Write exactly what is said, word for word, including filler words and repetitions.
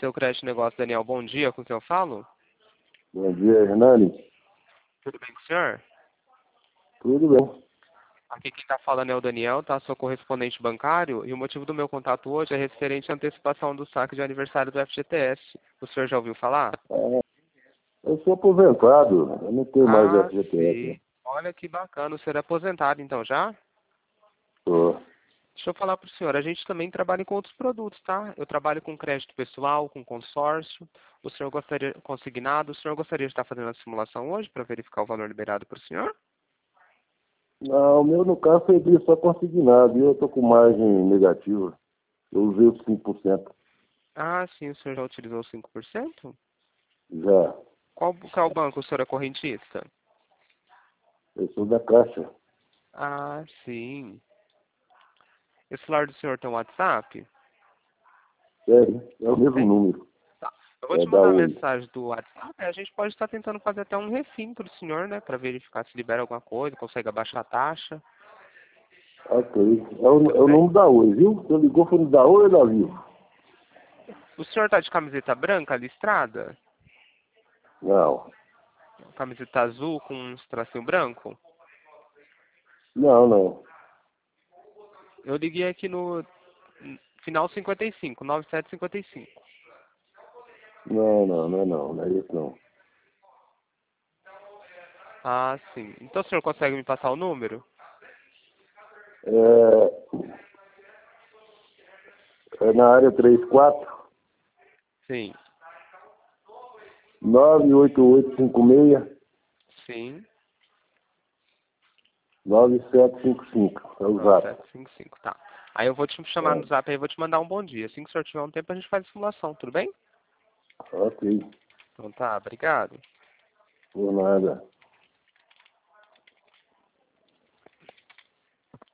Seu Crédito Negócio, Daniel, bom dia, com quem eu falo? Bom dia, Hernani. Tudo bem com o senhor? Tudo bem. Aqui quem está falando é o Daniel, tá? Sou correspondente bancário e o motivo do meu contato hoje é referente à antecipação do saque de aniversário do F G T S. O senhor já ouviu falar? Ah, eu sou aposentado, eu não tenho mais Ah, F G T S. sim. Olha que bacana, o senhor é aposentado então já? Sou. Deixa eu falar para o senhor, a gente também trabalha com outros produtos, tá? Eu trabalho com crédito pessoal, com consórcio. O senhor gostaria, consignado, o senhor gostaria de estar fazendo a simulação hoje para verificar o valor liberado para o senhor? Não, o meu no caso foi só consignado e eu estou com margem negativa. Eu usei os cinco por cento. Ah, sim, o senhor já utilizou cinco por cento? Já. Qual, qual banco o senhor é correntista? Eu sou da Caixa. Ah, sim. Esse celular do senhor tem um WhatsApp? Sério, é o mesmo Tem? número. Tá. Eu vou É te da mandar a Oi. mensagem do WhatsApp. A gente pode estar tentando fazer até um refim para o senhor, né? Para verificar se libera alguma coisa, consegue abaixar a taxa. Ok. É o, é Tudo o bem? número da Oi, viu? Você ligou foi no da Oi ou da Vivo? O senhor tá de camiseta branca listrada? Não. Camiseta azul com um tracinho branco? Não, não. Eu liguei aqui no final cinquenta e cinco, nove sete cinquenta e cinco. Não, não, não é não. Não é isso não. Ah, sim. Então o senhor consegue me passar o número? É, é na área trinta e quatro, Sim. nove oito oito cinco seis, Sim. nove sete cinco cinco. É o nove zap. sete cinco cinco, tá. Aí eu vou te chamar no É. zap aí, eu vou te mandar um bom dia. Assim que o senhor tiver um tempo, a gente faz a simulação, tudo bem? Ok. Então tá, obrigado. Por nada.